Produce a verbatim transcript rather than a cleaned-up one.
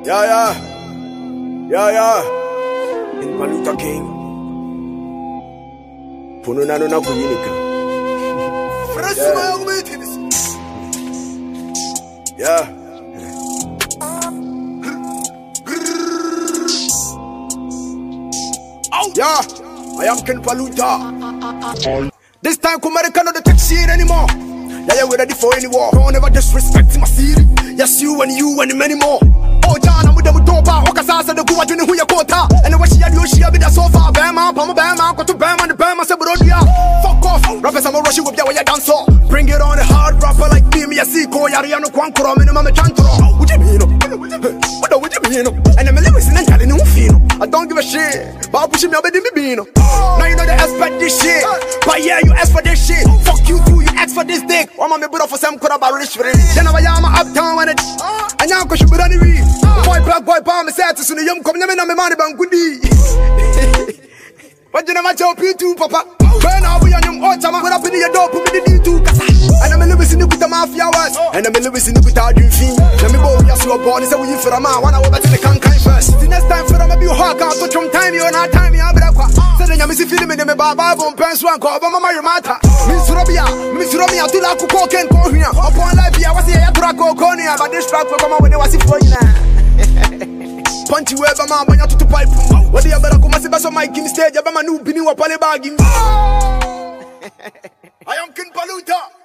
Yeah, yeah. Yeah, yeah. In Paluta King. Pununano na kuyinika. Yeah. Yeah. I am Ken Paluta. This time Kumerica not take shit anymore. Yeah, yeah, we're ready for any war. Don't ever disrespect my city. Yes, you and you and many more. Oh, John, I'm with them with Dopa. Okasa said the Kuwa Juni who you quota. And what she had you, she had been so far. Bama, Pama Bama, go to Bama, the Bama, Saburodia. Fuck off. Rappers, I'm a rush with you when you dance. Bring it on a hard rapper like me, me, a Siko, Yariano Quankuro, minimum chantro. What do you mean? What do you mean? And I'm a living in a new feel. I don't give a shit. But I'm pushing me up in the bean. Now you know they expect this shit. But yeah, you ask for this shit. Fuck you too, you ask for this dick. I'm a member for some crap about rich for it. Then I'm a uptown when it. And now I'm going to be boy, black boy, palm, set to the young come in on my money, but goodie. What did I tell you to, Papa? When are we on your autumn? When I put in your door, put me the D two. And I'm a little bit with the mafia was. And I'm a little bit with our dream fiend. Let me go, yes, you were born. It's a way for a man. One hour back to the cancan first. The next time for them, I'll be hawk out. But from time, you're not time, you're not. So then I'm missing feeling in the Baba, Bon Pants, one call, Mama Marimata. Miss Robia, Miss Robia, to la cook and call here. Upon life, I was here, Draco, Conia, but this track will come out when they was for you now. Punchy web, man, when you're to pipe. What the other come as a mic in stage, I'm a new Binu Apale bagging. I am Ken Paluta.